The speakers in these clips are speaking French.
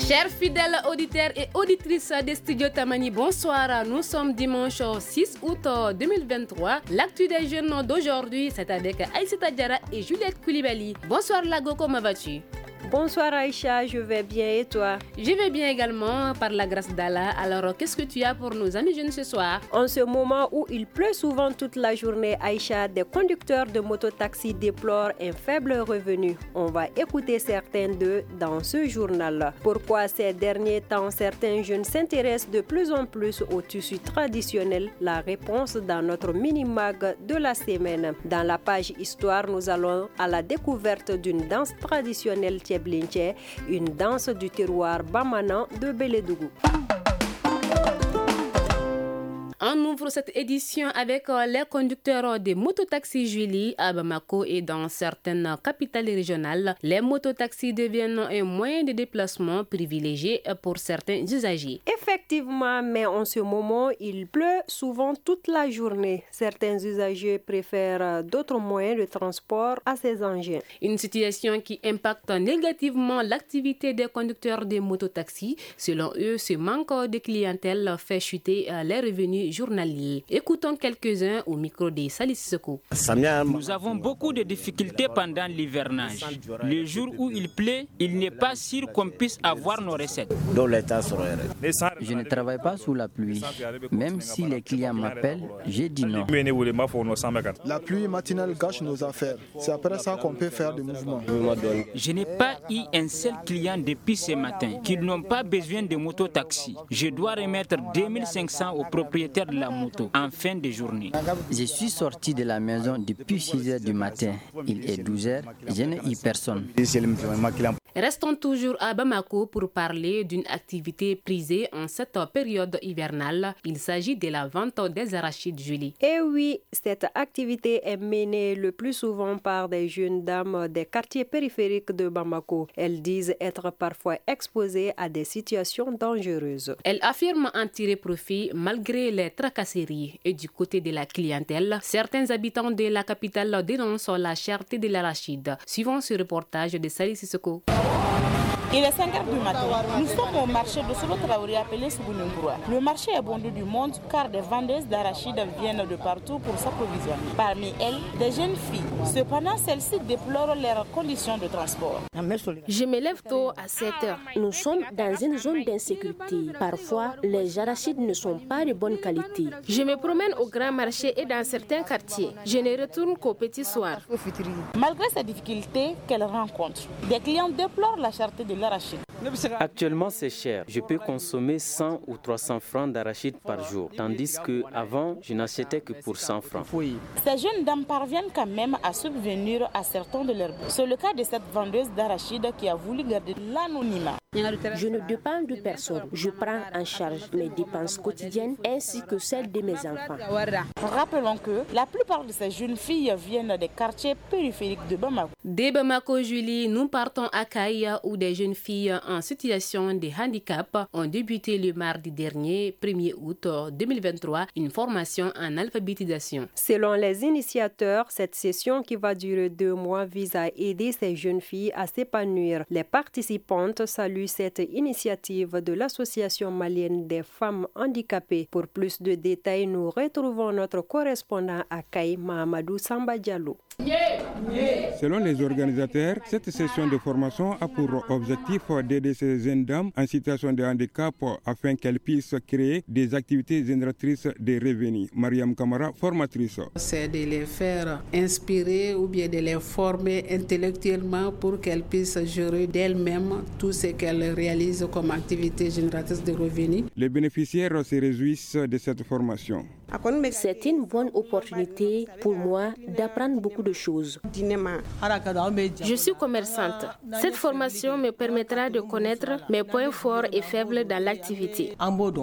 Chers fidèles auditeurs et auditrices des studios Tamani, bonsoir. Nous sommes dimanche 6 août 2023. L'actu des jeunes d'aujourd'hui, c'est avec Aïssata Diarra et Juliette Koulibaly. Bonsoir Lago, comment vas-tu? Bonsoir Aïcha, je vais bien et toi? Je vais bien également par la grâce d'Allah. Alors qu'est-ce que tu as pour nos amis jeunes ce soir? En ce moment où il pleut souvent toute la journée, Aïcha, des conducteurs de mototaxi déplorent un faible revenu. On va écouter certains d'eux dans ce journal. Pourquoi ces derniers temps certains jeunes s'intéressent de plus en plus au tissu traditionnel? La réponse dans notre mini-mag de la semaine. Dans la page Histoire, nous allons à la découverte d'une danse traditionnelle Blinche, une danse du terroir Bamanan de Bélédougou. On ouvre cette édition avec les conducteurs des mototaxis Julie à Bamako et dans certaines capitales régionales. Les mototaxis deviennent un moyen de déplacement privilégié pour certains usagers. Effectivement, mais en ce moment, il pleut souvent toute la journée. Certains usagers préfèrent d'autres moyens de transport à ces engins. Une situation qui impacte négativement l'activité des conducteurs des mototaxis. Selon eux, ce manque de clientèle fait chuter les revenus journaliers. Écoutons quelques-uns au micro de Salis Seko. Nous avons beaucoup de difficultés pendant l'hivernage. Le jour où il pleut, il n'est pas sûr qu'on puisse avoir nos recettes. Je ne travaille pas sous la pluie. Même si les clients m'appellent, j'ai dit non. La pluie matinale gâche nos affaires. C'est après ça qu'on peut faire des mouvements. Je n'ai pas eu un seul client depuis ce matin qui n'ont pas besoin de moto-taxi. Je dois remettre 2500 au propriétaire de la moto en fin de journée. Je suis sorti de la maison depuis 6 heures du matin. Il est 12 heures, je n'ai eu personne. Restons toujours à Bamako pour parler d'une activité prisée en cette période hivernale. Il s'agit de la vente des arachides, Julie. Et oui, cette activité est menée le plus souvent par des jeunes dames des quartiers périphériques de Bamako. Elles disent être parfois exposées à des situations dangereuses. Elles affirment en tirer profit malgré les tracasseries. Et du côté de la clientèle, certains habitants de la capitale dénoncent la cherté de l'arachide. Suivons ce reportage de Salih Sissoko. Il est 5 heures du matin. Nous sommes au marché de Solo Traoré appelé Sougounougoua. Le marché est bondé du monde car des vendeuses d'arachides viennent de partout pour s'approvisionner. Parmi elles, des jeunes filles. Cependant, celles-ci déplorent leurs conditions de transport. Je me lève tôt à 7 heures. Nous sommes dans une zone d'insécurité. Parfois, les arachides ne sont pas de bonne qualité. Je me promène au grand marché et dans certains quartiers. Je ne retourne qu'au petit soir. Malgré ces difficultés qu'elles rencontrent, des clients déplorent la cherté de l'arachide. Actuellement, c'est cher. Je peux consommer 100 ou 300 francs d'arachide par jour, tandis qu'avant, je n'achetais que pour 100 francs. Ces jeunes dames parviennent quand même à subvenir à certains de leurs besoins. C'est le cas de cette vendeuse d'arachide qui a voulu garder l'anonymat. Je ne dépends de personne. Je prends en charge mes dépenses quotidiennes ainsi que celles de mes enfants. Rappelons que la plupart de ces jeunes filles viennent des quartiers périphériques de Bamako. Dès Bamako, Julie, nous partons à Kaya où des jeunes filles en situation de handicap ont débuté le mardi dernier, 1er août 2023, une formation en alphabétisation. Selon les initiateurs, cette session qui va durer 2 mois vise à aider ces jeunes filles à s'épanouir. Les participantes saluent cette initiative de l'Association malienne des femmes handicapées. Pour plus de détails, nous retrouvons notre correspondant à Kaya, Mahamadou Samba Diallo. Selon les organisateurs, cette session de formation a pour objectif d'aider ces jeunes dames en situation de handicap afin qu'elles puissent créer des activités génératrices de revenus. Mariam Kamara, formatrice. C'est de les faire inspirer ou bien de les former intellectuellement pour qu'elles puissent gérer d'elles-mêmes tout ce qu'elles réalisent comme activité génératrice de revenus. Les bénéficiaires se réjouissent de cette formation. C'est une bonne opportunité pour moi d'apprendre beaucoup de choses. Je suis commerçante. Cette formation me permettra de connaître mes points forts et faibles dans l'activité.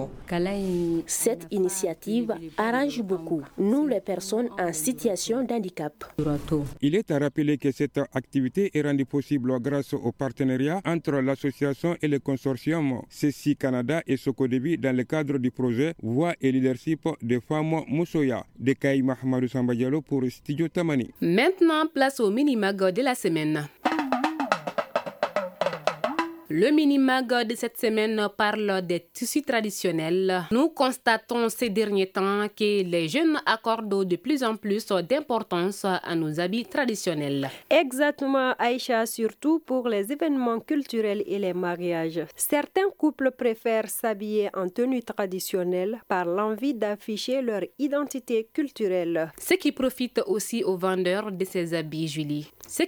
Cette initiative arrange beaucoup nous, les personnes en situation de handicap. Il est à rappeler que cette activité est rendue possible grâce au partenariat entre l'association et le consortium CECI Canada et Socodebi dans le cadre du projet Voix et leadership des femmes Moussoya de Kaï Mahamadou Samba Diallo pour Studio Tamani. Maintenant, place au mini-mag de la semaine. Le mini-mag de cette semaine parle des tissus traditionnels. Nous constatons ces derniers temps que les jeunes accordent de plus en plus d'importance à nos habits traditionnels. Exactement, Aïcha, surtout pour les événements culturels et les mariages. Certains couples préfèrent s'habiller en tenue traditionnelle par l'envie d'afficher leur identité culturelle. Ce qui profite aussi aux vendeurs de ces habits, Julie.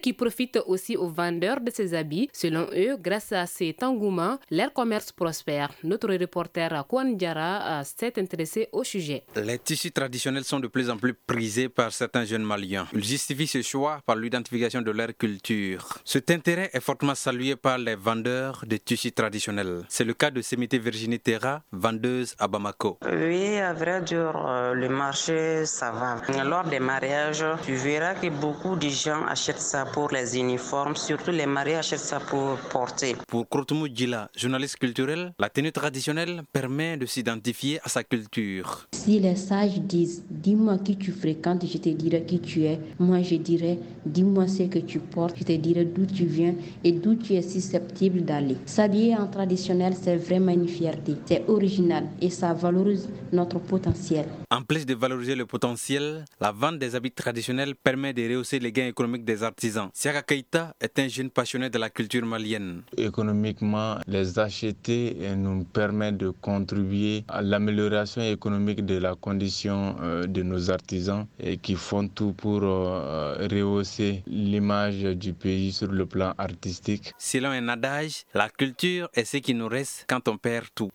Selon eux, grâce à cet engouement, leur commerce prospère. Notre reporter Kwan Diara s'est intéressé au sujet. Les tissus traditionnels sont de plus en plus prisés par certains jeunes Maliens. Ils justifient ce choix par l'identification de leur culture. Cet intérêt est fortement salué par les vendeurs de tissus traditionnels. C'est le cas de Semité Virginie Terra, vendeuse à Bamako. Oui, à vrai dire, le marché, ça va. Lors des mariages, tu verras que beaucoup de gens achètent ça pour les uniformes, surtout les mariés achètent ça pour porter. Pour Krotoumou Djila, journaliste culturel, la tenue traditionnelle permet de s'identifier à sa culture. Si les sages disent « dis-moi qui tu fréquentes, je te dirai qui tu es », moi je dirais « dis-moi ce que tu portes, je te dirai d'où tu viens et d'où tu es susceptible d'aller ». S'habiller en traditionnel, c'est vraiment une fierté, c'est original et ça valorise notre potentiel. En plus de valoriser le potentiel, la vente des habits traditionnels permet de rehausser les gains économiques des artisans. Siaka Keita est un jeune passionné de la culture malienne. Économiquement, les acheter nous permet de contribuer à l'amélioration économique de la condition de nos artisans et qui font tout pour rehausser l'image du pays sur le plan artistique. Selon un adage, la culture est ce qui nous reste quand on perd tout.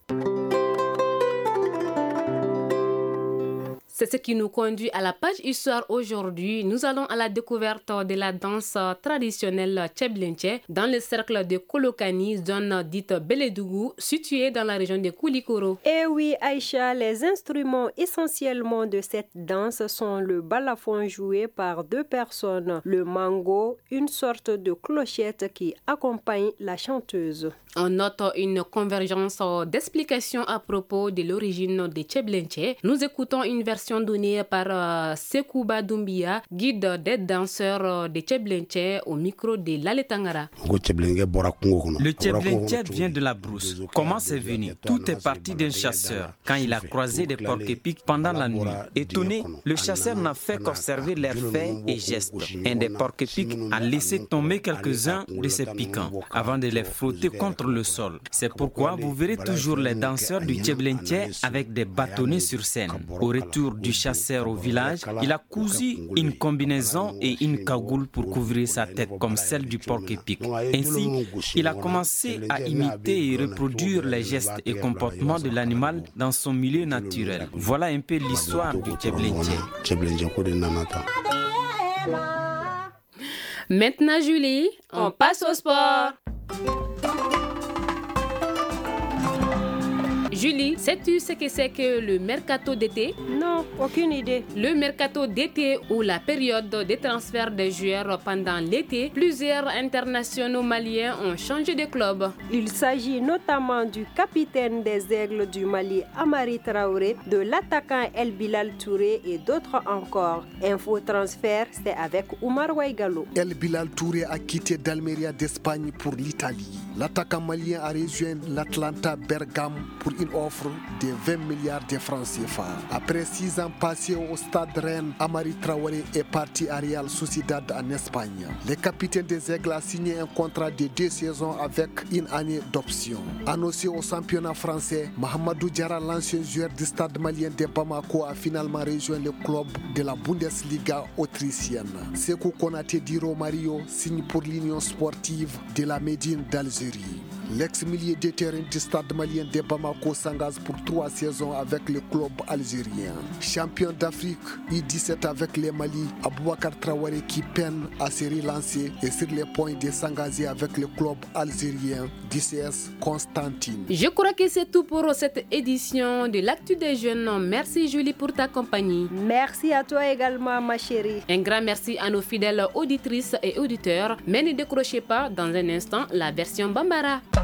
C'est ce qui nous conduit à la page histoire aujourd'hui. Nous allons à la découverte de la danse traditionnelle Tcheblenche dans le cercle de Kolokani, zone dite Beledougou, située dans la région de Koulikoro. Eh oui, Aïcha, les instruments essentiellement de cette danse sont le balafon joué par deux personnes, le mango, une sorte de clochette qui accompagne la chanteuse. On note une convergence d'explications à propos de l'origine de Tcheblenche. Nous écoutons une version donnée par Sekouba Doumbia, guide des danseurs de Tcheblenche au micro de Lale Tangara. Le Tcheblenche vient de la brousse. Comment c'est venu? Tout est parti d'un chasseur quand il a croisé des porcs-épics pendant la nuit. Étonné, le chasseur n'a fait qu'observer leurs faits et gestes. Un des porcs-épics a laissé tomber quelques-uns de ses piquants avant de les frotter contre le sol. C'est pourquoi vous verrez toujours les danseurs du Tcheblenche avec des bâtonnets sur scène. Au retour du chasseur au village, il a cousu une combinaison et une cagoule pour couvrir sa tête comme celle du porc-épic. Ainsi, il a commencé à imiter et reproduire les gestes et comportements de l'animal dans son milieu naturel. Voilà un peu l'histoire du Tcheblenche. Maintenant, Julie, on passe au sport. Julie, sais-tu ce que c'est que le mercato d'été? Non, aucune idée. Le mercato d'été ou la période de transfert des joueurs pendant l'été, plusieurs internationaux maliens ont changé de club. Il s'agit notamment du capitaine des Aigles du Mali, Amari Traoré, de l'attaquant El Bilal Touré et d'autres encore. Info transfert, c'est avec Oumar Ouaïgallo. El Bilal Touré a quitté d'Almeria d'Espagne pour l'Italie. L'attaquant malien a rejoint l'Atlanta Bergame pour une offre de 20 milliards de francs CFA. Après 6 ans passés au stade Rennes, Amari Traoré est parti à Real Sociedad en Espagne. Le capitaine des Aigles a signé un contrat de 2 saisons avec une année d'option. Annoncé au championnat français, Mahamadou Diarra, l'ancien joueur du stade malien de Bamako, a finalement rejoint le club de la Bundesliga autrichienne. Sekou Konaté Diro Mario signe pour l'Union sportive de la Médine d'Algérie. L'ex-milieu de terrain du stade malien de Bamako s'engage pour 3 saisons avec le club algérien. Champion d'Afrique U17 avec les Mali, Aboubakar Traoré qui peine à se relancer et sur les points de s'engager avec le club algérien d'ICS Constantine. Je crois que c'est tout pour cette édition de l'Actu des Jeunes. Merci Julie pour ta compagnie. Merci à toi également ma chérie. Un grand merci à nos fidèles auditrices et auditeurs. Mais ne décrochez pas, dans un instant la version Bambara.